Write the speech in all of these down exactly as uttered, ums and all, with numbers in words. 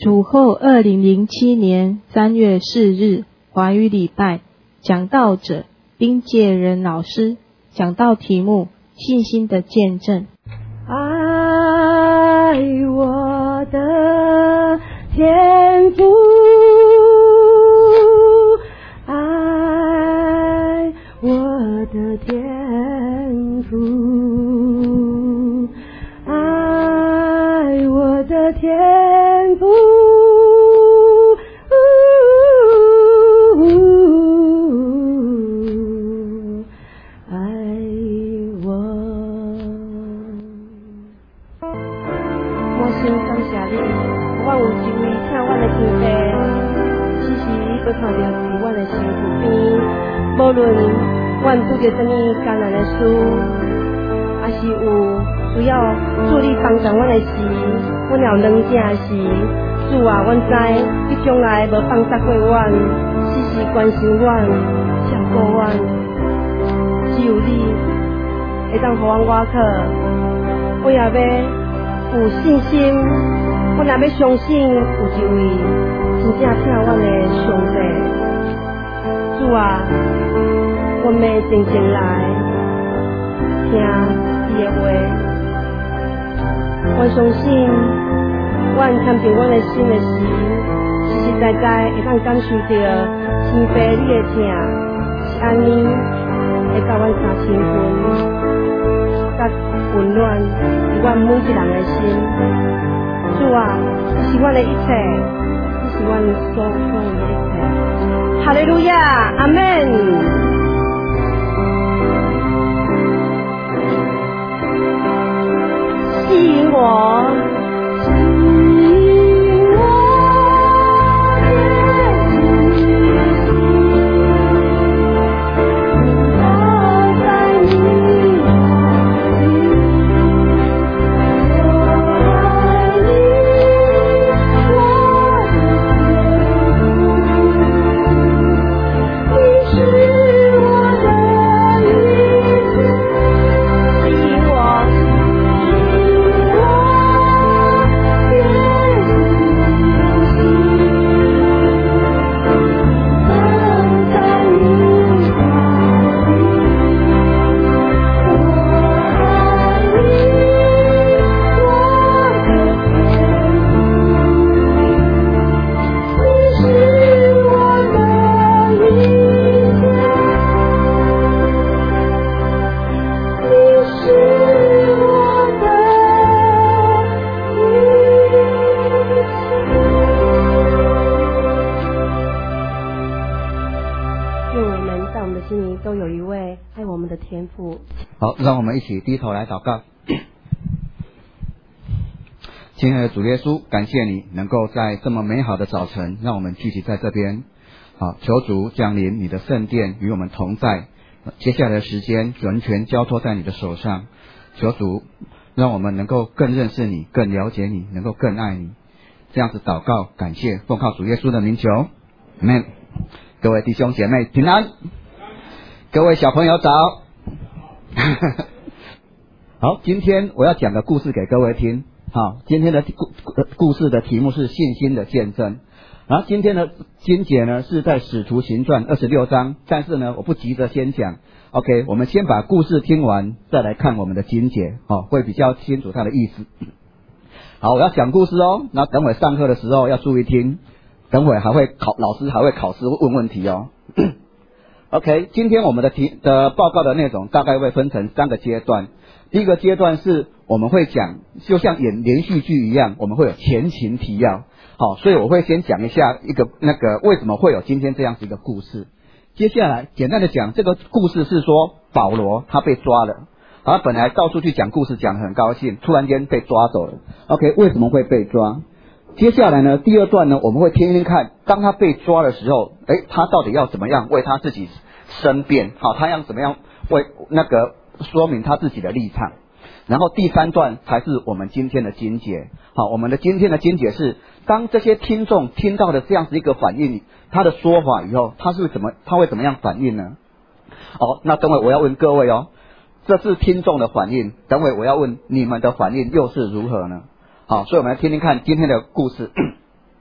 主后二零零七年三月四日华语礼拜，讲道者丁介仁老师，讲道题目信心的见证。 爱我的天父，爱我的天父，爱我的天父，爱我。我心感谢你，我有一位听我的天父，只是要看到伫我的身躯边，无论我拄着什么艰难的事，还是有需要主你帮助我的时，我了软正的时，主啊，阮知你将来无放弃过阮，时时关心阮，照顾阮，只有你会当予阮我靠，我也要有信心，我若要相信有一位真正听阮的上帝。主啊，我们静静来听你的话，我相信阮牵着阮的心的时，实实在在会当感受到天父你的疼是安尼，会甲阮三千分，甲温暖伫阮每一人的心。主啊，你是阮的一切，你是阮所有的一切。哈利路亚，阿们。吸引我。 好，让我们一起低头来祷告。亲爱的主耶稣，感谢你能够在这么美好的早晨让我们聚集在这边。好，求主降临你的圣殿与我们同在，接下来的时间完全交托在你的手上。求主让我们能够更认识你，更了解你，能够更爱你。这样子祷告感谢，奉靠主耶稣的名求，阿们。各位弟兄姐妹平安，各位小朋友早。好，今天我要讲个故事给各位听。好，今天的故故事的题目是信心的见证。然后今天的经节呢是在使徒行传二十六章，但是呢我不急着先讲。OK， 我们先把故事听完，再来看我们的经节，好，会比较清楚它的意思。好，我要讲故事哦，那等会上课的时候要注意听，等会还会考，老师还会考试问问题哦。OK， 今天我们的题的报告的内容大概会分成三个阶段。第一个阶段是我们会讲，就像演连续剧一样，我们会有前情提要。好，所以我会先讲一下一个那个为什么会有今天这样子一个故事。接下来简单的讲，这个故事是说保罗他被抓了，他本来到处去讲故事，讲得很高兴，突然间被抓走了。OK， 为什么会被抓？接下来呢，第二段呢，我们会听听看，当他被抓的时候，诶，他到底要怎么样为他自己申辩？好，他要怎么样为那个说明他自己的立场？然后第三段才是我们今天的经节。好，我们的今天的经节是，当这些听众听到的这样子一个反应，他的说法以后，他是怎么，他会怎么样反应呢？好，那等会我要问各位哦，这是听众的反应，等会我要问你们的反应又是如何呢？好，所以我们来听听看今天的故事。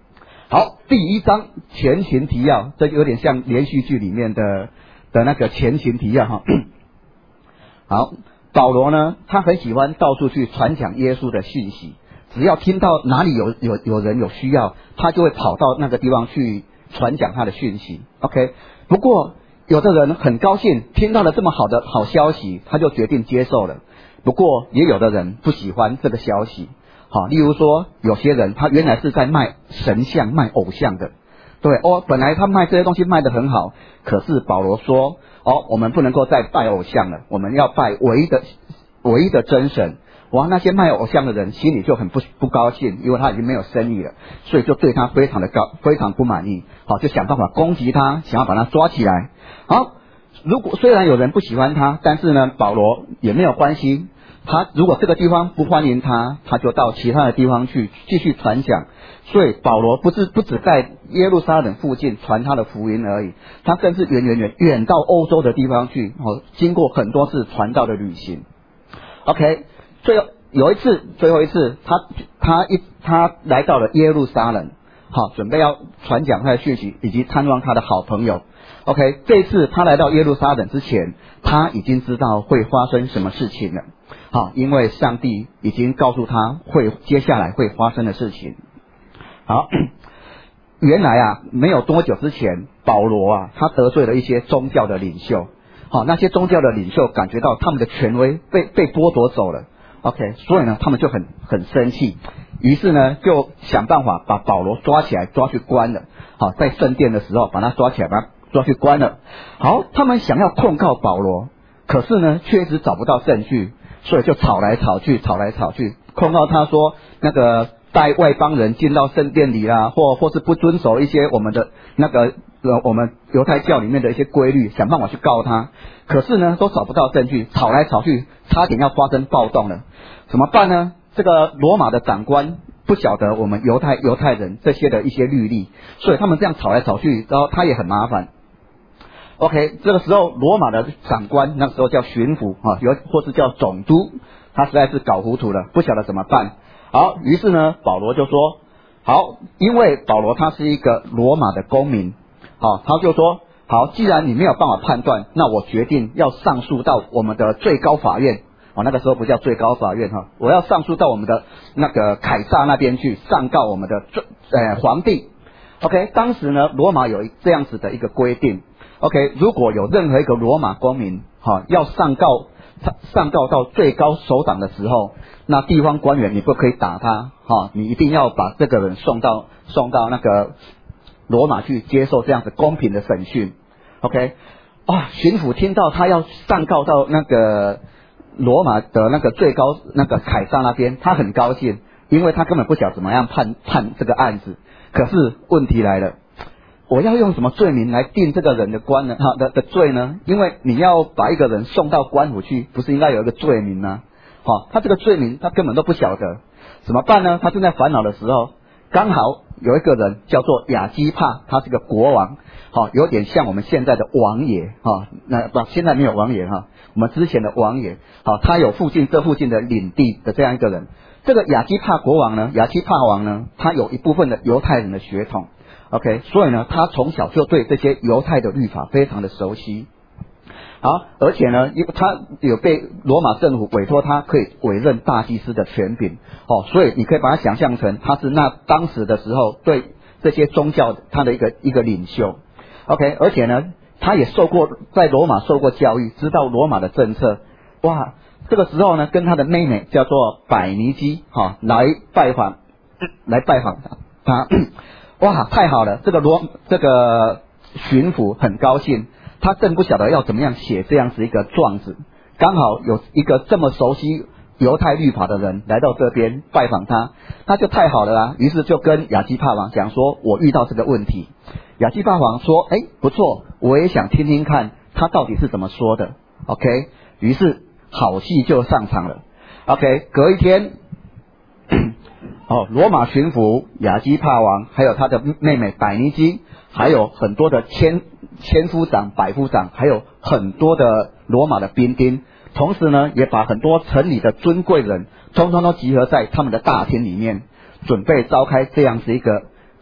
好，第一章前情提要，这有点像连续剧里面的的那个前情提要哈。好，保罗呢，他很喜欢到处去传讲耶稣的讯息，只要听到哪里有有有人有需要，他就会跑到那个地方去传讲他的讯息。OK， 不过有的人很高兴听到了这么好的好消息，他就决定接受了。不过也有的人不喜欢这个消息。好，例如说有些人他原来是在卖神像卖偶像的，对哦，本来他卖这些东西卖得很好，可是保罗说哦，我们不能够再拜偶像了，我们要拜唯一的唯一的真神。哇，那些卖偶像的人心里就很不不高兴，因为他已经没有生意了，所以就对他非常的高非常不满意。好，就想办法攻击他，想要把他抓起来。好，如果虽然有人不喜欢他，但是呢，保罗也没有关系。他如果这个地方不欢迎他，他就到其他的地方去继续传讲。所以保罗不是不只在耶路撒冷附近传他的福音而已，他更是远远远远到欧洲的地方去，哦，经过很多次传道的旅行。OK， 最后有一次，最后一次，他他一他来到了耶路撒冷，好，准备要传讲他的讯息，以及探望他的好朋友。OK， 这次他来到耶路撒冷之前，他已经知道会发生什么事情了。好，因为上帝已经告诉他会接下来会发生的事情。好，原来啊，没有多久之前，保罗啊，他得罪了一些宗教的领袖。好，那些宗教的领袖感觉到他们的权威被被剥夺走了。OK， 所以呢，他们就很很生气，于是呢，就想办法把保罗抓起来，抓去关了。好，在圣殿的时候把他抓起来，把他抓去关了。好，他们想要控告保罗，可是呢，却一直找不到证据。所以就吵来吵去，吵来吵去，控告他说那个带外邦人进到圣殿里啦，或或是不遵守一些我们的那个呃我们犹太教里面的一些规律，想办法去告他。可是呢，都找不到证据，吵来吵去，差点要发生暴动了。怎么办呢？这个罗马的长官不晓得我们犹太犹太人这些的一些律例，所以他们这样吵来吵去，然后他也很麻烦。OK， 这个时候罗马的长官那个时候叫巡抚啊，有或是叫总督，他实在是搞糊涂了，不晓得怎么办。好，于是呢，保罗就说，好，因为保罗他是一个罗马的公民，好，他就说，好，既然你没有办法判断，那我决定要上诉到我们的最高法院。哦，那个时候不叫最高法院哈，我要上诉到我们的那个凯撒那边去，上告我们的呃皇帝。OK， 当时呢，罗马有这样子的一个规定。OK， 如果有任何一个罗马公民，哈、哦，要上告上告到最高首长的时候，那地方官员你不可以打他，哈、哦，你一定要把这个人送到送到那个罗马去接受这样子公平的审讯。OK， 啊，巡抚听到他要上告到那个罗马的那个最高那个凯撒那边，他很高兴，因为他根本不晓得怎么样判判这个案子。可是问题来了。我要用什么罪名来定这个人的官呢？哈的的罪呢？因为你要把一个人送到官府去，不是应该有一个罪名吗？好，他这个罪名他根本都不晓得，怎么办呢？他正在烦恼的时候，刚好有一个人叫做亚基帕，他是个国王，好，有点像我们现在的王爷哈。那不，现在没有王爷哈，我们之前的王爷，好，他有附近这附近的领地的这样一个人。这个亚基帕国王呢，亚基帕王呢，他有一部分的犹太人的血统。OK， 所以呢，他从小就对这些犹太的律法非常的熟悉。好，而且呢，因为他有被罗马政府委托他可以委任大祭司的权柄，哦，所以你可以把它想象成他是那当时的时候对这些宗教他的一个一个领袖。OK， 而且呢，他也受过在罗马受过教育，知道罗马的政策。哇，这个时候呢，跟他的妹妹叫做百尼基，哈、哦，来拜访，来拜访他。他哇，太好了！这个罗这个巡抚很高兴，他正不晓得要怎么样写这样子一个状子，刚好有一个这么熟悉犹太律法的人来到这边拜访他，那就太好了啦。于是就跟亚基帕王讲说，我遇到这个问题。亚基帕王说，哎，不错，我也想听听看他到底是怎么说的。OK， 于是好戏就上场了。OK， 隔一天。哦，罗马巡抚亚基帕王，还有他的妹妹百尼基，还有很多的千千夫长、百夫长，还有很多的罗马的兵丁，同时呢，也把很多城里的尊贵人，通通都集合在他们的大厅里面，准备召开这样子一个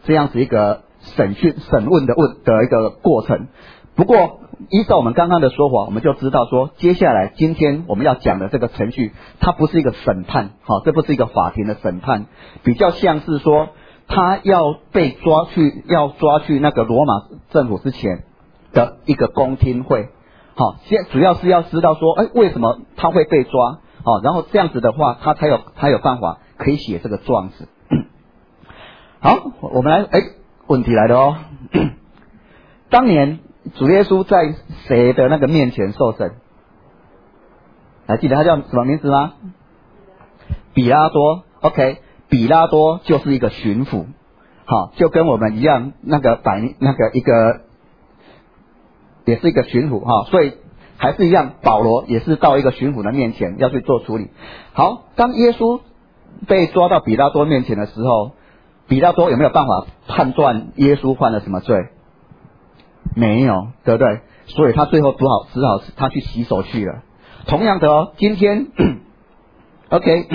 这样子一个审讯审问的问的一个过程。不过依照我们刚刚的说法，我们就知道说，接下来今天我们要讲的这个程序，它不是一个审判，好，这不是一个法庭的审判，比较像是说他要被抓去，要抓去那个罗马政府之前的一个公听会。好，现主要是要知道说，哎，为什么他会被抓？好，然后这样子的话，他才有才有办法可以写这个状子。好，我们来，哎，问题来了哦。当年主耶稣在谁的那个面前受审？还记得他叫什么名字吗？比拉多。OK， 比拉多就是一个巡抚，好，就跟我们一样，那个百那个一个也是一个巡抚哈，所以还是一样，保罗也是到一个巡抚的面前要去做处理。好，当耶稣被抓到比拉多面前的时候，比拉多有没有办法判断耶稣犯了什么罪？没有，对不对？所以他最后只好只好他去洗手去了。同样的哦，今天 OK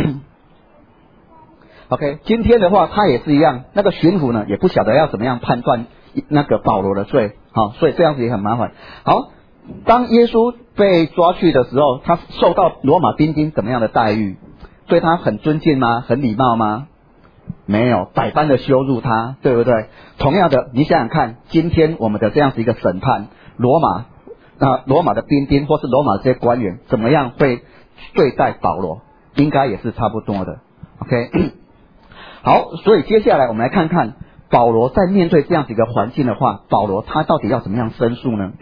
OK， 今天的话他也是一样，那个巡抚呢也不晓得要怎么样判断那个保罗的罪，好，所以这样子也很麻烦。好，当耶稣被抓去的时候，他受到罗马兵丁怎么样的待遇？对他很尊敬吗？很礼貌吗？没有，百般的羞辱他，对不对？同样的，你想想看，今天我们的这样子一个审判，罗马啊，罗马的兵丁或是罗马这些官员怎么样会对待保罗？应该也是差不多的。OK， 好，所以接下来我们来看看保罗在面对这样子一个环境的话，保罗他到底要怎么样申诉呢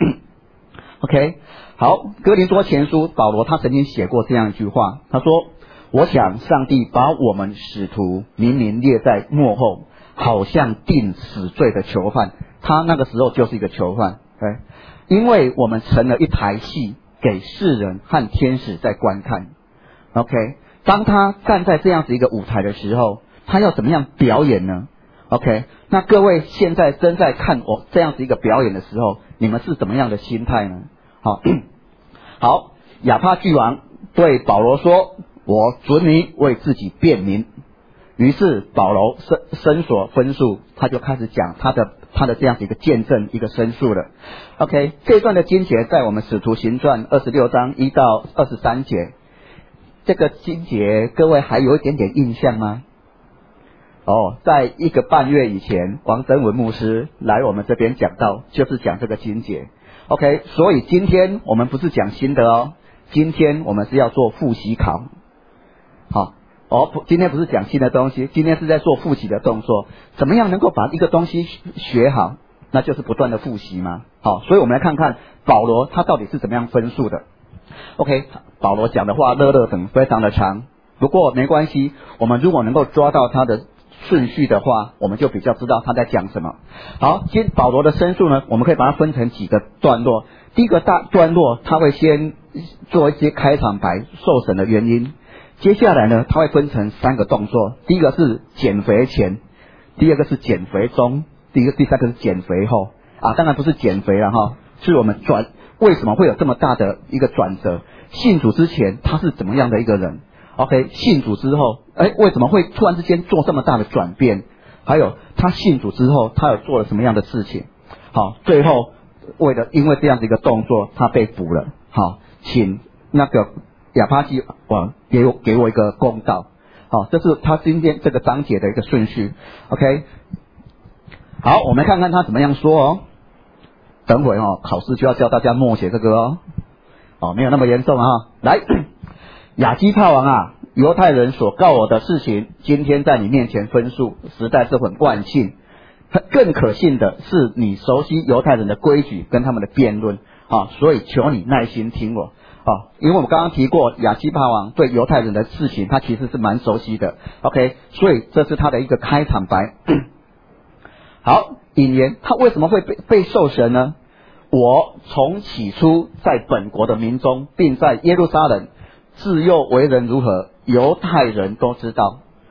？OK， 好，哥林多前书，保罗他曾经写过这样一句话，他说：“我想上帝把我们使徒明明列在末后，好像定死罪的囚犯。”他那个时候就是一个囚犯，对，因为我们成了一台戏，给世人和天使在观看。OK， 当他站在这样子一个舞台的时候，他要怎么样表演呢？ OK， 那各位现在正在看我这样子一个表演的时候，你们是怎么样的心态呢？好，好，亚帕巨王对保罗说：“我准你为自己辩明。”于是保罗申申索分数，他就开始讲他的他的这样子一个见证，一个申诉了。OK， 这一段的经节在我们使徒行传二十六章一到二十三节，这个经节各位还有一点点印象吗？哦，在一个半月以前，王真文牧师来我们这边讲到，就是讲这个经节。OK， 所以今天我们不是讲新的哦，今天我们是要做复习考。好，哦，今天不是讲新的东西，今天是在做复习的动作。怎么样能够把一个东西学好？那就是不断的复习嘛。好，所以我们来看看保罗他到底是怎么样分数的。OK， 保罗讲的话乐乐等非常的长，不过没关系，我们如果能够抓到他的顺序的话，我们就比较知道他在讲什么。好，今保罗的申诉呢，我们可以把它分成几个段落。第一个大段落，他会先做一些开场白，受审的原因。接下来呢，他会分成三个动作。第一个是减肥前，第二个是减肥中，第一个第三个是减肥后。啊，当然不是减肥了哈，是我们转为什么会有这么大的一个转折？信主之前他是怎么样的一个人？ OK， 信主之后，哎，为什么会突然之间做这么大的转变？还有他信主之后，他有做了什么样的事情？好，最后为了因为这样的一个动作，他被捕了。好，请那个亚帕基王给我给我一个公道。好，这是他今天这个章节的一个顺序。OK， 好，我们看看他怎么样说哦。等会哦，考试就要教大家默写这个哦。哦，没有那么严重啊。来。亚基帕王啊，犹太人所告我的事情，今天在你面前分述，实在是很万幸。更可信的是，你熟悉犹太人的规矩跟他们的辩论啊，所以求你耐心听我啊，因为我们刚刚提过，亚基帕王对犹太人的事情，他其实是蛮熟悉的。OK， 所以这是他的一个开场白。好，引言，他为什么会被被受审呢？我从起初在本国的民中，并在耶路撒冷自幼为人如何，犹太人都知道。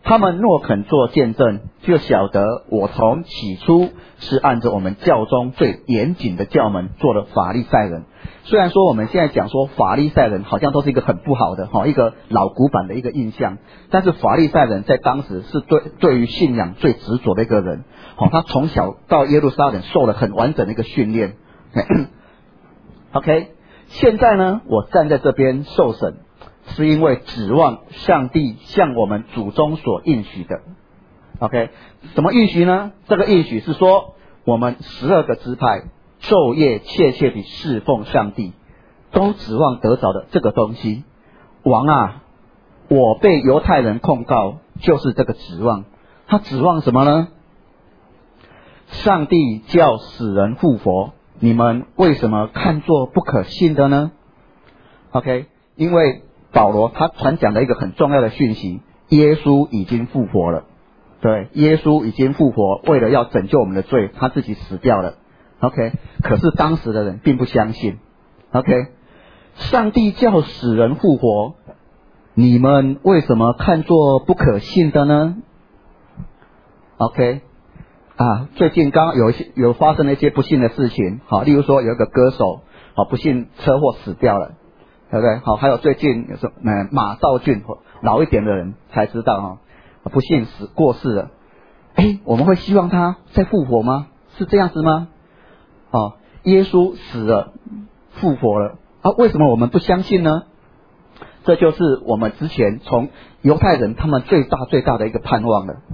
他们若肯做见证，就晓得我从起初是按着我们教中最严谨的教门做的法利赛人。虽然说我们现在讲说法利赛人好像都是一个很不好的一个老古板的一个印象，但是法利赛人在当时是对对于信仰最执着的一个人。他从小到耶路撒冷受了很完整的一个训练。OK， 现在呢，我站在这边受审，是因为指望上帝向我们祖宗所应许的。OK， 什么应许呢？这个应许是说，我们十二个支派昼夜切切地侍奉上帝，都指望得着的这个东西。王啊，我被犹太人控告，就是这个指望。他指望什么呢？上帝叫死人复活，你们为什么看作不可信的呢？ OK， 因为保罗他传讲了一个很重要的讯息，耶稣已经复活了。对，耶稣已经复活，为了要拯救我们的罪，他自己死掉了。OK， 可是当时的人并不相信。OK， 上帝叫死人复活，你们为什么看作不可信的呢？ OK， 啊，最近刚有一些有发生了一些不幸的事情，好，例如说有一个歌手，好，不幸车祸死掉了，对不对？好，还有最近有什么马兆骏，老一点的人才知道哈，不幸死过世了。哎，我们会希望他再复活吗？是这样子吗？哦，耶稣死了，复活了啊？为什么我们不相信呢？这就是我们之前从犹太人他们最大最大的一个盼望了。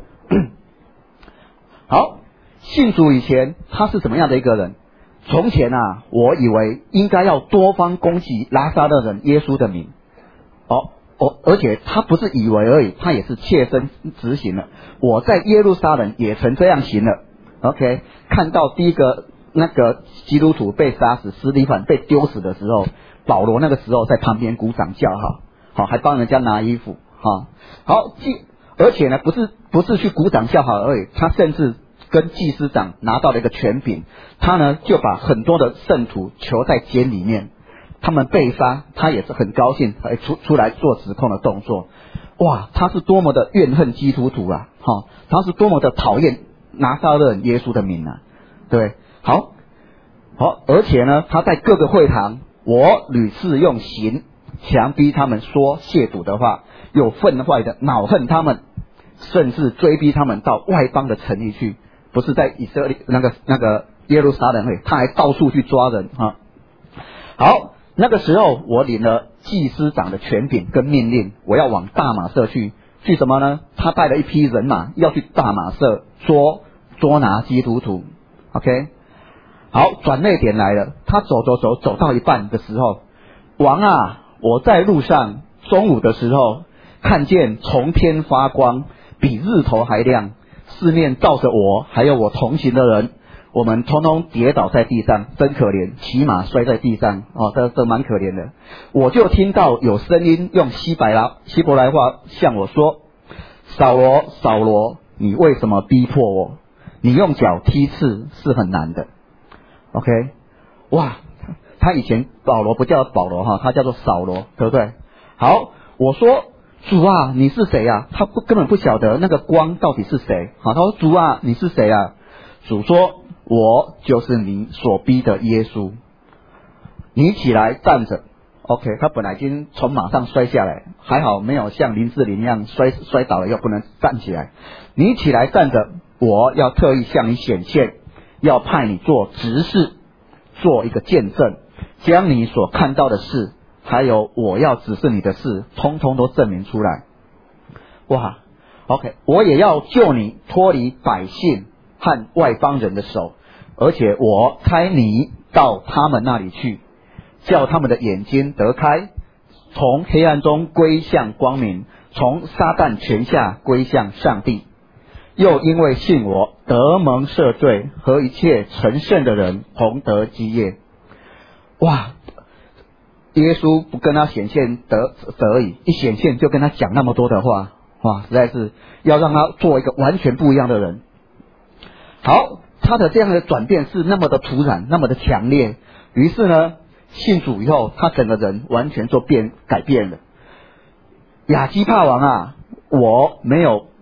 好，信主以前他是怎么样的一个人？从前啊，我以为应该要多方攻击拉撒勒人耶稣的名。哦哦，而且他不是以为而已，他也是切身执行了。我在耶路撒冷也曾这样行了。OK， 看到第一个那个基督徒被杀死，司提反被丢死的时候，保罗那个时候在旁边鼓掌叫好，好还帮人家拿衣服，好，好，而且呢，不是不是去鼓掌叫好而已，他甚至跟祭司长拿到了一个权柄，他呢就把很多的圣徒囚在监里面，他们被杀，他也是很高兴，出出来做指控的动作。哇，他是多么的怨恨基督徒啊！哈、哦，他是多么的讨厌拿撒勒人耶稣的名啊！对，好，好，而且呢，他在各个会堂，我屡次用刑强逼他们说亵渎的话，又分坏的恼恨他们，甚至追逼他们到外邦的城里去，不是在以色列那个那个耶路撒冷会，他还到处去抓人哈、啊。好，那个时候我领了祭司长的权柄跟命令，我要往大马色去，去什么呢？他带了一批人马要去大马色捉捉拿基督徒。OK， 好，转捩点来了，他走走走走到一半的时候，王啊，我在路上中午的时候看见从天发光，比日头还亮，四面照着我还有我同行的人，我们通通跌倒在地上，真可怜，骑马摔在地上，哦，这这蛮可怜的。我就听到有声音用希伯来希伯来话向我说：扫罗，扫罗，你为什么逼迫我？你用脚踢刺是很难的。OK， 哇，他以前保罗不叫保罗哈，他叫做扫罗，对不对？好，我说主啊，你是谁啊？他不根本不晓得那个光到底是谁。好，他说主啊，你是谁啊？主说，我就是你所逼的耶稣。你起来站着。OK， 他本来已经从马上摔下来，还好没有像林志玲一样摔摔倒了又不能站起来。你起来站着，我要特意向你显现，要派你做执事，做一个见证，将你所看到的事，还有我要指示你的事，通通都证明出来。哇 ，OK， 我也要救你脱离百姓和外邦人的手，而且我差你到他们那里去，叫他们的眼睛得开，从黑暗中归向光明，从撒旦权下归向上帝。又因为信我，得蒙赦罪，和一切成圣的人同得基业。哇！耶稣不跟他显现得得已，一显现就跟他讲那么多的话，哇，实在是要让他做一个完全不一样的人。好，他的这样的转变是那么的突然，那么的强烈。于是呢，信主以后，他整个人完全就变改变了。亚基帕王啊，我没有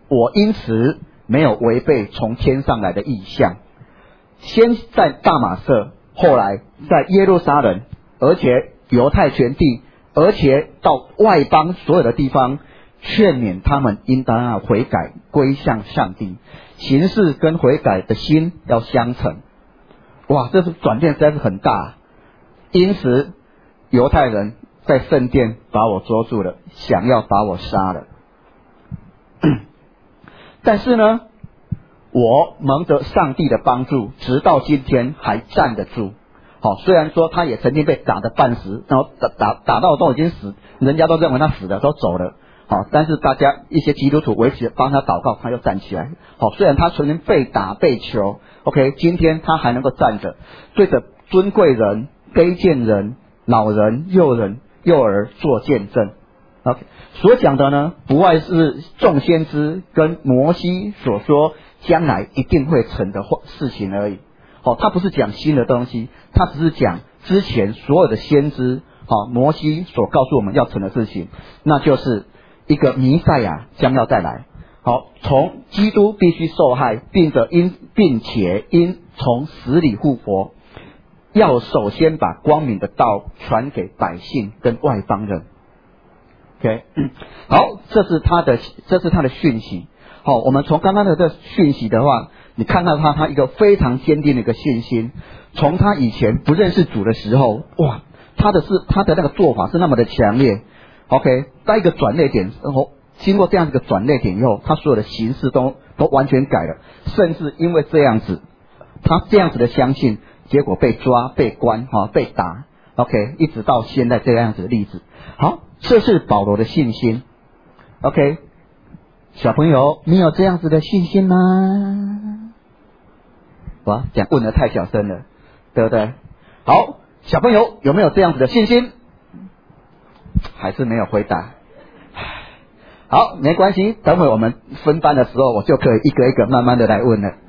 我因此没有违背从天上来的意象，先在大马色，后来在耶路撒冷，而且犹太全地，而且到外邦所有的地方，劝勉他们应当要悔改，归向上帝，行事跟悔改的心要相称。哇，这是转变实在是很大。因此犹太人在圣殿把我捉住了，想要把我杀了。但是呢，我蒙着上帝的帮助，直到今天还站得住。好，虽然说他也曾经被打得半死，然后打打打到都已经死，人家都认为他死了，都走了。好，但是大家一些基督徒维持帮他祷告，他又站起来。好，虽然他曾经被打被囚 ，OK， 今天他还能够站着，对着尊贵人、卑贱人、老人、幼人、幼儿做见证。OK， 所讲的呢，不外是众先知跟摩西所说将来一定会成的事情而已。好，他不是讲新的东西，他只是讲之前所有的先知，好，摩西所告诉我们要成的事情，那就是一个弥赛亚将要再来。好，从基督必须受害，并着因并且因从死里复活，要首先把光明的道传给百姓跟外邦人。OK， 好，这是他的这是他的讯息。好，我们从刚刚的这讯息的话，你看到他他一个非常坚定的一个信心。从他以前不认识主的时候，哇，他的是他的那个做法是那么的强烈。OK， 在一个转捩点，然后经过这样一个转捩点以后，他所有的形式都都完全改了，甚至因为这样子，他这样子的相信，结果被抓、被关、哈、被打。OK， 一直到现在这样子的例子。好，这是保罗的信心。OK， 小朋友，你有这样子的信心吗？哇，讲问得太小声了，对不对？好，小朋友有没有这样子的信心？还是没有回答。好，没关系，等会我们分班的时候，我就可以一个一个慢慢的来问了。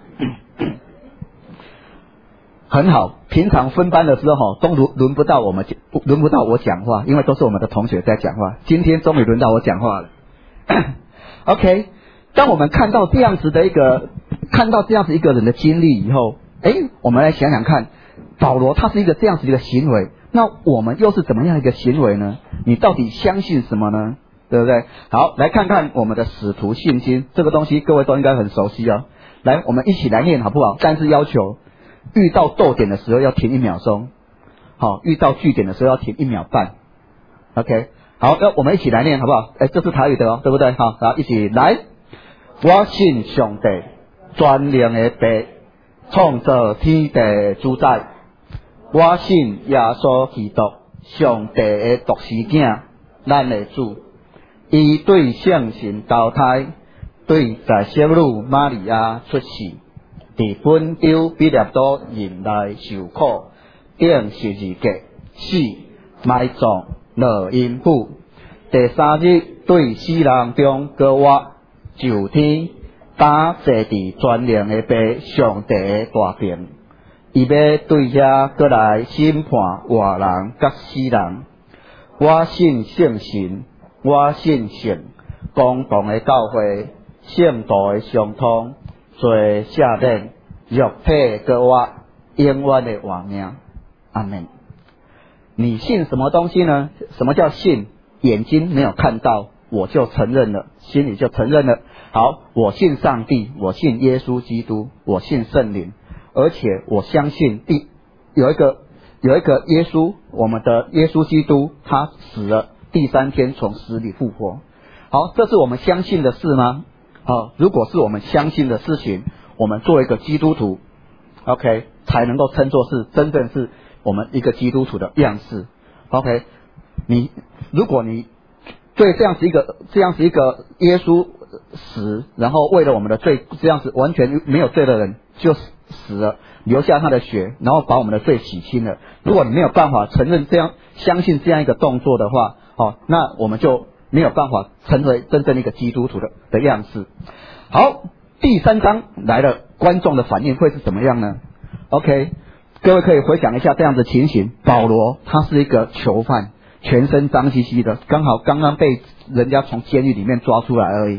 很好，平常分班的时候都轮轮不到我们，轮不到我讲话，因为都是我们的同学在讲话。今天终于轮到我讲话了。OK， 当我们看到这样子的一个，看到这样子一个人的经历以后，诶，我们来想想看，保罗他是一个这样子的一个行为，那我们又是怎么样一个行为呢？你到底相信什么呢？对不对？好，来看看我们的使徒信心这个东西，各位都应该很熟悉哦。来，我们一起来念好不好？但是要求遇到逗点的时候要停一秒钟，好，遇到句点的时候要停一秒半。OK， 好，那我们一起来念好不好？哎，这是台语的哦，对不对？好，好，一起来。我信上帝全能的爸，创造天地的主宰。我信耶稣基督，上帝的独生子，咱的主。伊对圣神交胎，对在小女玛利亚出世。伫本丢比列多人来受苦，顶十字架死，埋葬落阴府。第三日对死人中搁活，就天打坐伫全能的爸上帝的大边，伊要对遐搁来审判活人甲死人。我信圣神，我信神，公共的教会，圣道的相通。做下面肉体各活永远的活命，阿们。你信什么东西呢？什么叫信？眼睛没有看到，我就承认了，心里就承认了。好，我信上帝，我信耶稣基督，我信圣灵，而且我相信第有一个有一个耶稣，我们的耶稣基督，他死了，第三天从死里复活。好，这是我们相信的事吗？好，如果是我们相信的事情，我们作为一个基督徒 ，OK， 才能够称作是真正是我们一个基督徒的样式。OK， 你如果你对这样子一个这样子一个耶稣死，然后为了我们的罪，这样子完全没有罪的人就死了，留下他的血，然后把我们的罪洗清了。如果你没有办法承认这样相信这样一个动作的话，哦，那我们就没有办法成为真正一个基督徒的的样式。好，第三章来了，观众的反应会是怎么样呢 ？OK， 各位可以回想一下这样的情形。保罗他是一个囚犯，全身脏兮兮的，刚好刚刚被人家从监狱里面抓出来而已。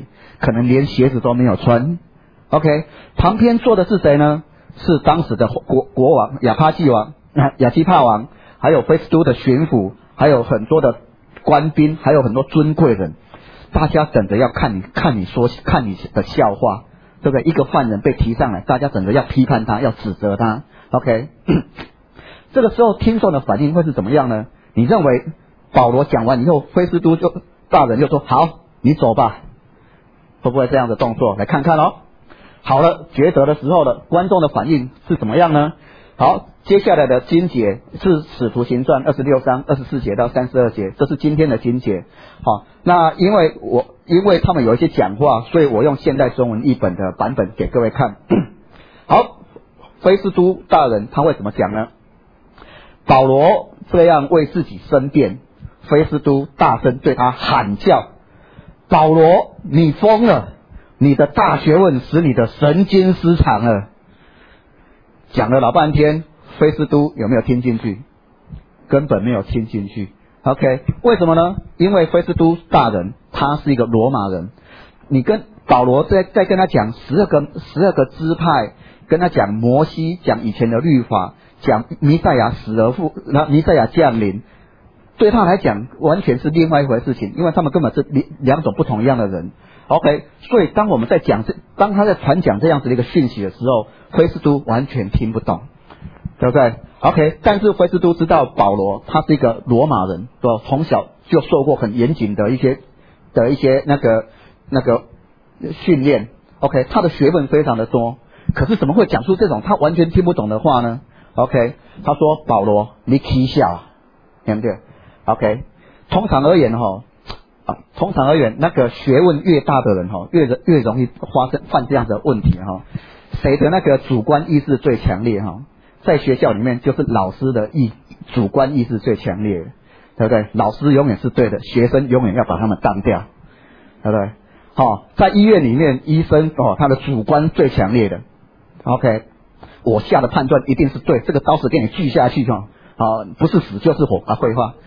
可能连鞋子都没有穿。OK， 旁边坐的是谁呢？是当时的国国王亚帕季王、亚基帕王，还有菲斯都的巡抚，还有很多的官兵，还有很多尊贵人，大家等着要看你看你说看你的笑话，对不对？一个犯人被提上来，大家等着要批判他，要指责他。OK， 这个时候听众的反应会是怎么样呢？你认为保罗讲完以后，菲斯都就大人就说好，你走吧，会不会这样的动作？来看看哦。好了，抉择的时候了，观众的反应是怎么样呢？好，接下来的经节是使徒行传二十六章二十四节到三十二节，这是今天的经节。好，那因为我因为他们有一些讲话，所以我用现代中文译本的版本给各位看。好，菲斯都大人他会怎么讲呢？保罗这样为自己申辩，菲斯都大声对他喊叫：保罗，你疯了！你的大学问使你的神经失常了。讲了老半天，菲斯都有没有听进去？根本没有听进去。OK， 为什么呢？因为菲斯都大人他是一个罗马人，你跟保罗在在跟他讲十二个十二个支派，跟他讲摩西，讲以前的律法，讲弥赛亚死而复，那弥赛亚降临，对他来讲完全是另外一回事情，因为他们根本是两种不同样的人。OK， 所以当我们在讲这，当他在传讲这样子的一个讯息的时候，菲斯都完全听不懂，对不对 ？OK， 但是菲斯都知道保罗他是一个罗马人，对吧？从小就受过很严谨的一些的一些那个那个训练 ，OK， 他的学问非常的多，可是怎么会讲出这种他完全听不懂的话呢 ？OK， 他说保罗你起笑，对不对 ？OK， 通常而言哈。啊，通常而言，那个学问越大的人哈，越越容易发生犯这样的问题哈。谁的那个主观意识最强烈哈？在学校里面就是老师的意主观意识最强烈，对不对？老师永远是对的，学生永远要把他们当掉，对不对？好，在医院里面，医生哦，他的主观最强烈的 ，OK， 我下的判断一定是对，这个刀子给你锯下去哈，啊，不是死就是活啊，废话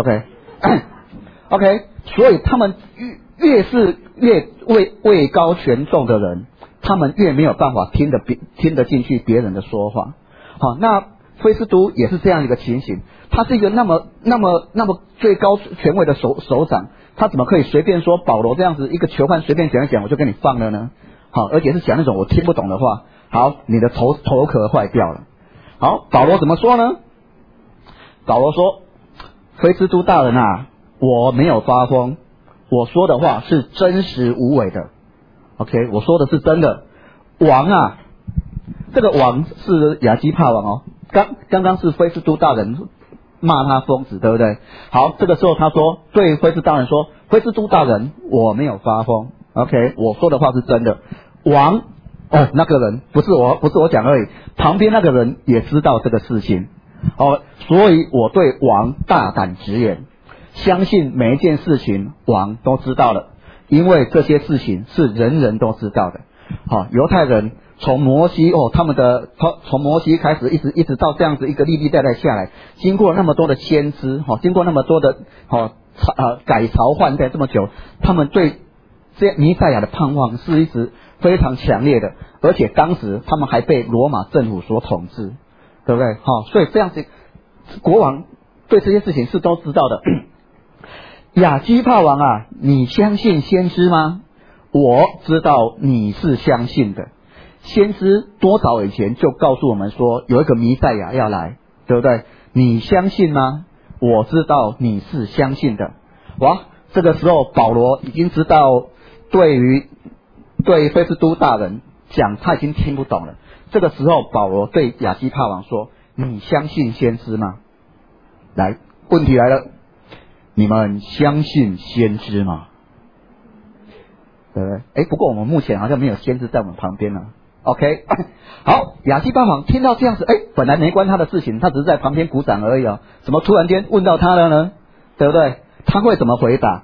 ，OK。OK， 所以他们越越是越位位高权重的人，他们越没有办法听得别听得进去别人的说话。好，那菲斯都也是这样一个情形，他是一个那么那么那么最高权位的首首长，他怎么可以随便说保罗这样子一个囚犯随便讲一讲我就给你放了呢？好，而且是讲那种我听不懂的话。好，你的头头壳坏掉了。好，保罗怎么说呢？保罗说：菲斯都大人啊，我没有发疯，我说的话是真实无伪的。OK， 我说的是真的。王啊，这个王是亚基帕王哦，刚刚刚是菲斯都大人骂他疯子，对不对？好，这个时候他说对菲斯大人说，菲斯都大人，我没有发疯。OK， 我说的话是真的。王哦，那个人不是我，不是我讲而已，旁边那个人也知道这个事情。哦，所以我对王大胆直言，相信每一件事情王都知道了，因为这些事情是人人都知道的。好，犹太人从摩西哦，他们的从摩西开始，一直一直到这样子一个历历代代下来，经过那么多的先知，哈、哦，经过那么多的哦呃改朝换代这么久，他们对这弥赛亚的盼望是一直非常强烈的，而且当时他们还被罗马政府所统治，对不对？好、哦，所以这样子国王对这些事情是都知道的。亚基帕王啊，你相信先知吗？我知道你是相信的。先知多早以前就告诉我们说有一个弥赛亚要来，对不对？你相信吗？我知道你是相信的。哇，这个时候保罗已经知道对于对菲斯都大人讲他已经听不懂了。这个时候保罗对亚基帕王说，你相信先知吗？来，问题来了，你们相信先知吗？对不对？哎，不过我们目前好像没有先知在我们旁边呢。OK， 好，亚基帕王听到这样子，哎，本来没关他的事情，他只是在旁边鼓掌而已哦，怎么突然间问到他了呢？对不对？他会怎么回答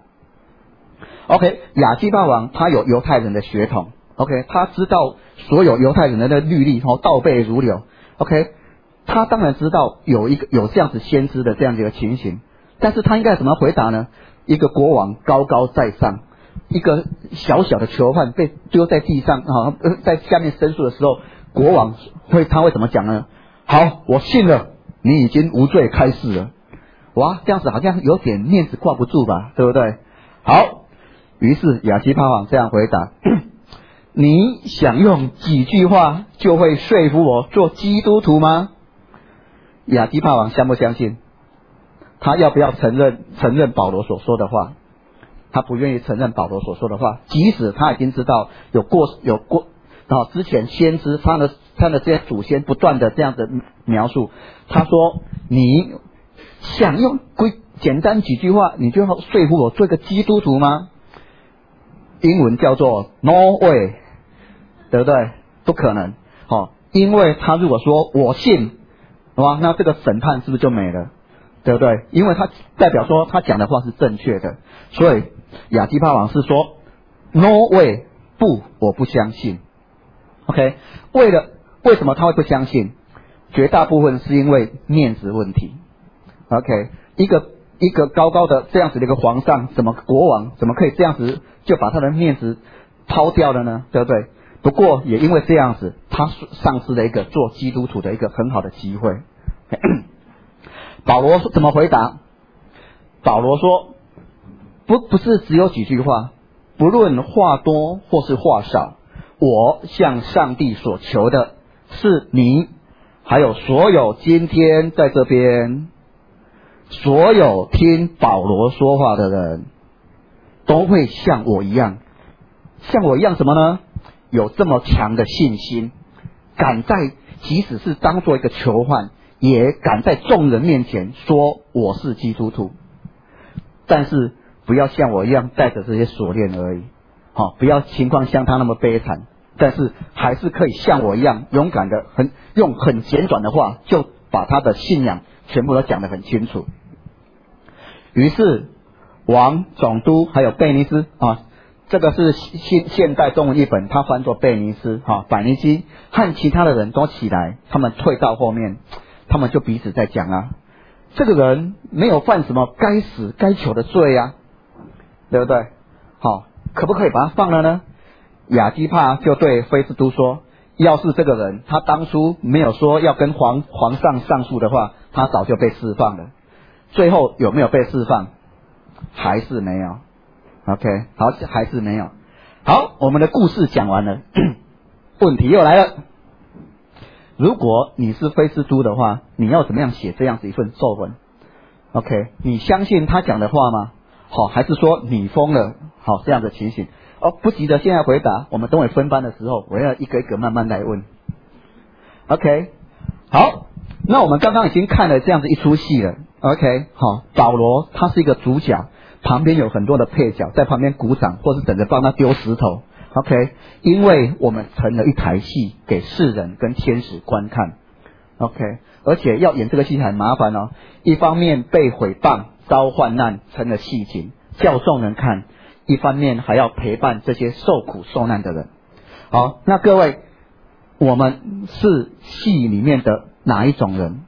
？OK， 亚基帕王他有犹太人的血统 ，OK， 他知道所有犹太人的律例哦，倒背如流 ，OK， 他当然知道有一个有这样子先知的这样的一个情形，但是他应该怎么回答呢？一个国王高高在上， 一个小小的囚犯被丢在地上啊，在下面申诉的时候，国王会他会怎么讲呢？好，我信了，你已经无罪开释了。哇，这样子好像有点面子挂不住吧，对不对？好，于是亚基帕王这样回答：你想用几句话就会说服我做基督徒吗？亚基帕王相不相信？他要不要承认承认保罗所说的话？他不愿意承认保罗所说的话，即使他已经知道有过有过啊，之前先知他的他的这些祖先不断的这样的描述，他说你想用归简单几句话，你就要说服我做一个基督徒吗？英文叫做 No way， 对不对？不可能。好、哦，因为他如果说我信，哇，那这个审判是不是就没了？对不对？因为他代表说他讲的话是正确的，所以亚基帕王是说 No way， 不，我不相信。OK， 为了为什么他会不相信？绝大部分是因为面子问题。OK， 一个一个高高的这样子的一个皇上，怎么国王怎么可以这样子就把他的面子抛掉了呢？对不对？不过也因为这样子，他丧失了一个做基督徒的一个很好的机会。保罗怎么回答？保罗说，不不是只有几句话，不论话多或是话少，我向上帝所求的是你，还有所有今天在这边所有听保罗说话的人，都会像我一样，像我一样什么呢？有这么强的信心，敢在即使是当做一个囚犯，也敢在众人面前说我是基督徒。但是不要像我一样带着这些锁链而已，好、哦，不要情况像他那么悲惨，但是还是可以像我一样勇敢的，很用很简短的话就把他的信仰全部都讲得很清楚。于是王、总督还有贝尼斯啊，这个是现现代中文译本，他翻作贝尼斯哈、啊，百尼基和其他的人都起来，他们退到后面，他们就彼此在讲啊，这个人没有犯什么该死该囚的罪啊，对不对？好、啊，可不可以把他放了呢？亚基帕就对菲斯都说，要是这个人他当初没有说要跟皇皇上上诉的话，他早就被释放了。最后有没有被释放？还是没有。OK， 好，还是没有。好，我们的故事讲完了，问题又来了。如果你是菲斯都的话，你要怎么样写这样子一份奏文 ？OK， 你相信他讲的话吗？好，还是说你疯了？好，这样的情形。哦，不急着现在回答，我们等会分班的时候，我要一个一个慢慢来问。OK， 好，那我们刚刚已经看了这样子一出戏了。OK， 好，保罗他是一个主角，旁边有很多的配角在旁边鼓掌，或是等着帮他丢石头。OK， 因为我们成了一台戏给世人跟天使观看。OK， 而且要演这个戏很麻烦哦，一方面被毁谤、遭患难成了戏景，叫众人看；一方面还要陪伴这些受苦受难的人。好，那各位，我们是戏里面的哪一种人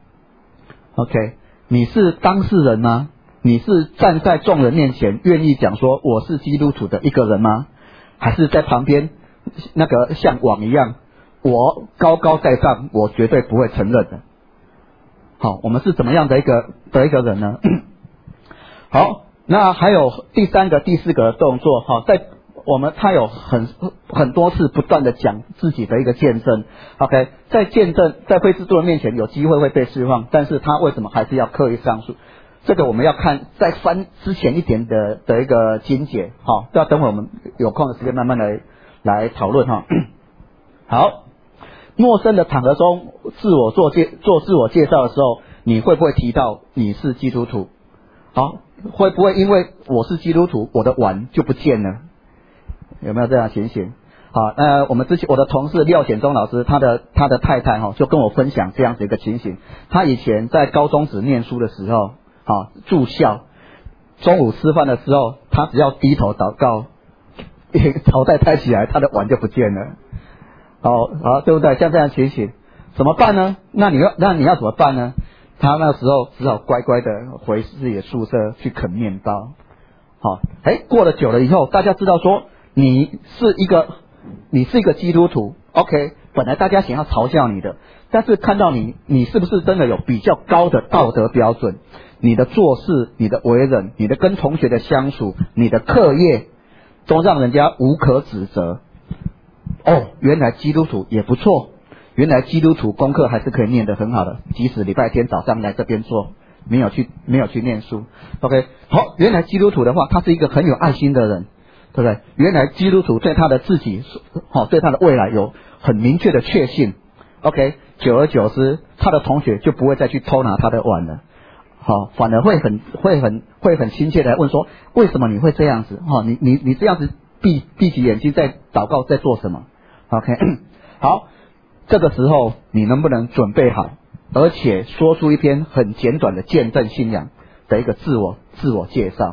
？OK， 你是当事人吗？你是站在众人面前愿意讲说我是基督徒的一个人吗？还是在旁边那个像网一样，我高高在上，我绝对不会承认的。好，我们是怎么样的一个的一个人呢？好，那还有第三个、第四个动作，好，在我们他有很很多次不断的讲自己的一个见证。OK， 在见证在菲斯都的面前有机会会被释放，但是他为什么还是要刻意上诉？这个我们要看再翻之前一点的的一个经解，好，要等会我们有空的时间慢慢来来讨论哈。好，陌生的场合中自我做介做自我介绍的时候，你会不会提到你是基督徒？好，会不会因为我是基督徒，我的碗就不见了？有没有这样的情形？好，呃，我们之前我的同事廖显忠老师，他的他的太太哈，就跟我分享这样子一个情形。他以前在高中职念书的时候，好住校，中午吃饭的时候，他只要低头祷告，头再抬起来，他的碗就不见了。好，好，对不对？像这样的情形，怎么办呢？那你要那你要怎么办呢？他那时候只好乖乖的回自己的宿舍去啃面包。 好，哎，过了久了以后，大家知道说你是一个你是一个基督徒 ，OK， 本来大家想要嘲笑你的，但是看到你你是不是真的有比较高的道德标准，你的做事、你的为人、你的跟同学的相处、你的课业，都让人家无可指责。哦，原来基督徒也不错，原来基督徒功课还是可以念得很好的，即使礼拜天早上来这边做，没有去没有去念书 ，OK， 好，原来基督徒的话，他是一个很有爱心的人，对不对？原来基督徒对他的自己，好、哦，对他的未来有很明确的确信 ，OK， 久而久之，他的同学就不会再去偷拿他的碗了，好、哦，反而会很会很会很亲切的问说，为什么你会这样子？哈、哦，你你你这样子闭闭起眼睛在祷告，在做什么 ？OK， 好。这个时候你能不能准备好，而且说出一篇很简短的见证信仰的一个自我自我介绍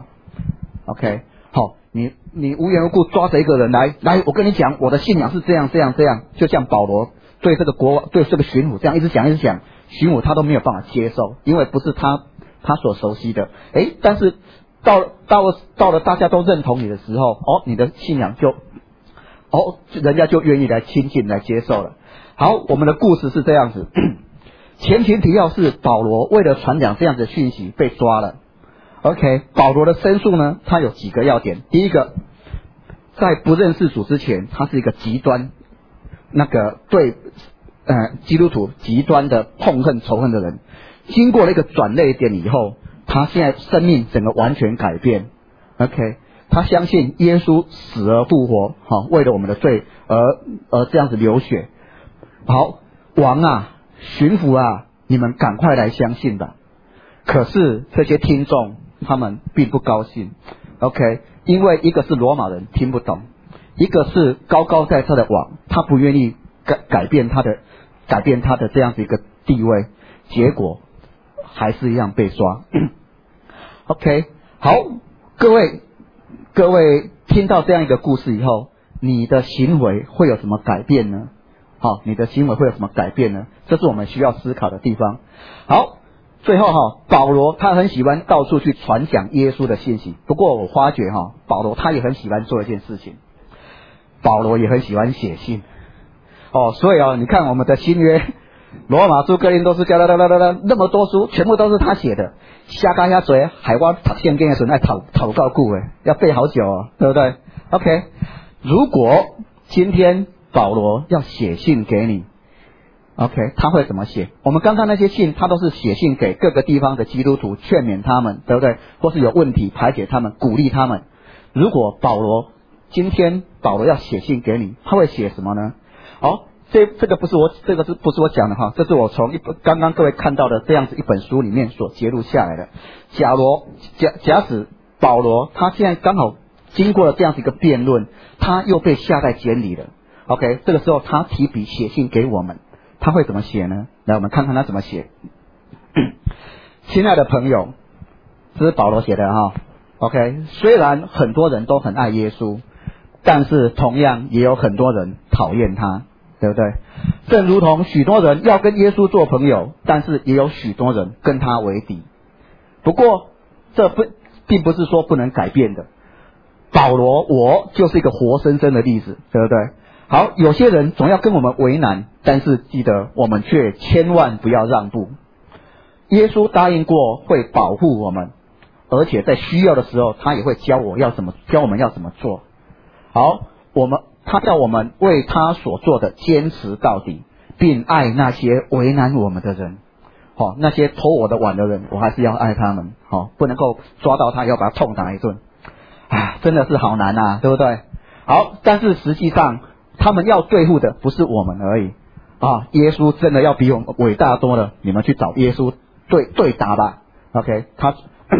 ？OK， 好，你你无缘无故抓着一个人来来，我跟你讲，我的信仰是这样这样这样，就像保罗对这个国王对这个巡抚这样一直讲一直讲，巡抚他都没有办法接受，因为不是他他所熟悉的。诶，但是到了到了到了大家都认同你的时候，哦，你的信仰就哦，人家就愿意来亲近来接受了。好，我们的故事是这样子。前情提要是保罗为了传讲这样的讯息被抓了。OK， 保罗的申诉呢，他有几个要点。第一个，在不认识主之前，他是一个极端那个对呃基督徒极端的痛恨仇恨的人。经过了一个转捩点以后，他现在生命整个完全改变。OK， 他相信耶稣死而复活，好、哦，为了我们的罪而而这样子流血。好，王啊，巡抚啊，你们赶快来相信吧。可是这些听众他们并不高兴 ，OK， 因为一个是罗马人听不懂，一个是高高在上的王，他不愿意改改变他的改变他的这样子一个地位，结果还是一样被抓。OK， 好，各位各位听到这样一个故事以后，你的行为会有什么改变呢？好，你的行为会有什么改变呢？这是我们需要思考的地方。好，最后哈，保罗他很喜欢到处去传讲耶稣的信息。不过我发觉哈，保罗他也很喜欢做一件事情，保罗也很喜欢写信。哦，所以啊，你看我们的新约、罗马书、哥林多书、加拉拉拉拉拉那么多书，全部都是他写的。瞎干瞎嘴，海湾现跟的时候爱讨讨告故诶，要背好久哦，对不对 ？OK， 如果今天保罗要写信给你 ，OK， 他会怎么写？我们刚刚那些信，他都是写信给各个地方的基督徒，劝勉他们，对不对？或是有问题排解他们，鼓励他们。如果保罗今天保罗要写信给你，他会写什么呢？好，这这个不是我，这个是不是我讲的哈？这是我从一本刚刚各位看到的这样子一本书里面所揭露下来的。假如假假使保罗他现在刚好经过了这样子一个辩论，他又被下在监里了。OK， 这个时候他提笔写信给我们，他会怎么写呢？来，我们看看他怎么写。亲爱的朋友，这是保罗写的哈。OK， 虽然很多人都很爱耶稣，但是同样也有很多人讨厌他，对不对？正如同许多人要跟耶稣做朋友，但是也有许多人跟他为敌。不过这不并不是说不能改变的。保罗我就是一个活生生的例子，对不对？好，有些人总要跟我们为难，但是记得我们却千万不要让步。耶稣答应过会保护我们，而且在需要的时候，他也会教我要怎么教我们要怎么做。好，我们他叫我们为他所做的坚持到底，并爱那些为难我们的人。好、哦，那些偷我的碗的人，我还是要爱他们。好、哦，不能够抓到他要把他痛打一顿。啊，真的是好难啊，对不对？好，但是实际上他们要对付的不是我们而已啊！耶稣真的要比我们伟大多了，你们去找耶稣对对答吧。OK， 他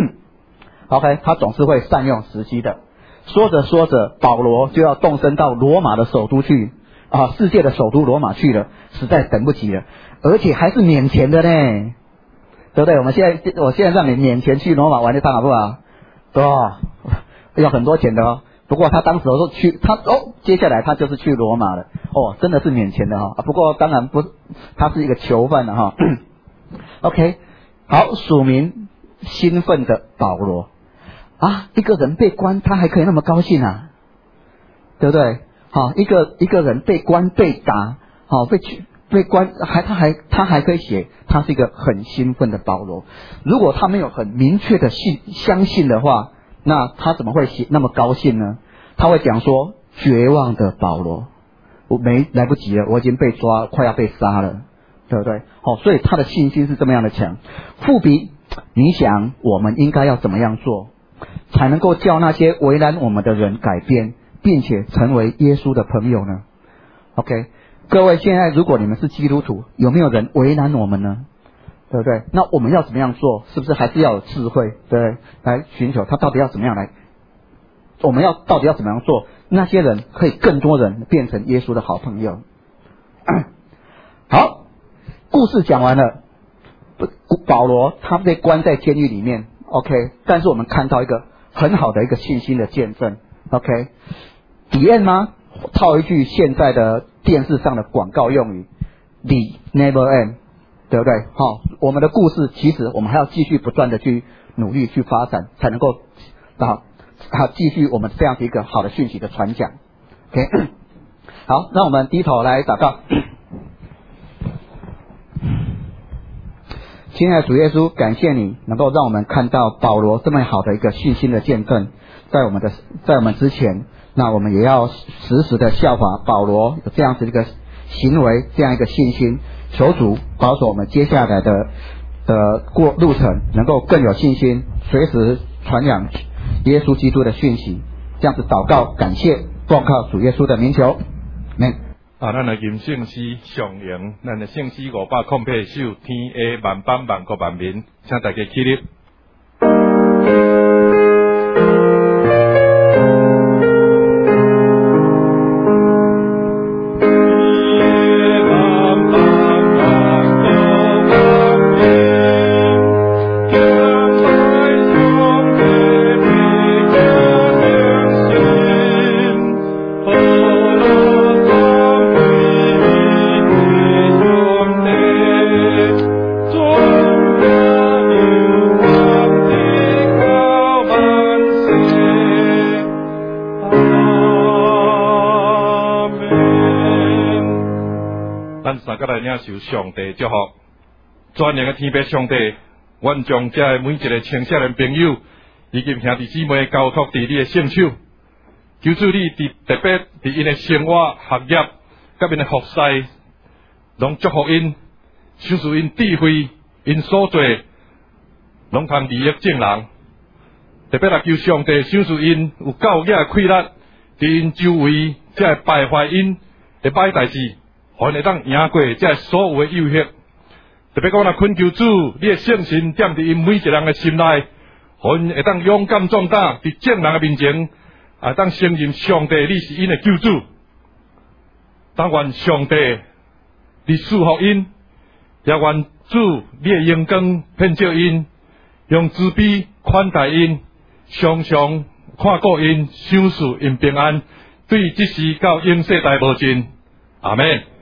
OK， 他总是会善用时机的。说着说着，保罗就要动身到罗马的首都去啊，世界的首都罗马去了，实在等不及了，而且还是免钱的呢，对不对？我们现在我现在让你免钱去罗马玩一趟好不好？对吧？要很多钱的哦。不过他当时说去，他哦，接下来他就是去罗马了，哦，真的是免钱的哈、哦。不过当然不，他是一个囚犯的哈、哦。OK， 好，署名兴奋的保罗。 啊，一个人被关，他还可以那么高兴啊，对不对？好，一个一个人被关被打，好被去被关，还他还他还可以写，他是一个很兴奋的保罗。如果他没有很明确的信相信的话，那他怎么会写那么高兴呢？他会讲说，绝望的保罗，我没来不及了，我已经被抓，快要被杀了，对不对？好，所以他的信心是这么样的强。富比，你想我们应该要怎么样做，才能够叫那些为难我们的人改变，并且成为耶稣的朋友呢 ？OK， 各位，现在如果你们是基督徒，有没有人为难我们呢？对不对？那我们要怎么样做？是不是还是要有智慧，对不对？来寻求他到底要怎么样来？我们要到底要怎么样做？那些人可以更多人变成耶稣的好朋友。好，故事讲完了。保罗他被关在监狱里面 ，OK， 但是我们看到一个很好的一个信心的见证 ，OK， the end 吗？套一句现在的电视上的广告用语 ，the never end， 对不对？好，我们的故事其实我们还要继续不断的去努力去发展，才能够啊啊继续我们这样的一个好的讯息的传讲。OK， 好，那我们低头来祷告。亲爱的主耶稣，感谢你能够让我们看到保罗这么好的一个信心的见证，在我们的在我们之前，那我们也要时时的效法保罗有这样子一个行为，这样一个信心，求主保守我们接下来的的过路程能够更有信心，随时传扬耶稣基督的讯息，这样子祷告感谢，奉靠主耶稣的名求，阿们。 啊，咱的吟圣诗上扬，咱的圣诗五百空八首，天下万邦万国万民，请大家起立。咱来领受上帝祝福，全能的天父上帝，愿将这每一个青少年朋友以及兄弟姊妹交托伫你的圣手，求主你伫特别伫因的生活、学业、甲因的服侍，拢祝福因，赏赐因智慧，因所做，拢通利益众人。特别来求上帝赏赐因有够野的气力，伫因周围这败坏因的歹代志。互因会当赢过这所有的诱惑，特别讲咱恳求主，你的圣神踮伫因每一个人的心内，互因会当勇敢壮胆，伫众人的面前，啊，当承认上帝你是因的救主。但愿上帝你祝福因，也愿主你的荣光遍照因，用慈悲款待因，常常看顾因，赏赐因平安，对即时到永世代无尽。阿们。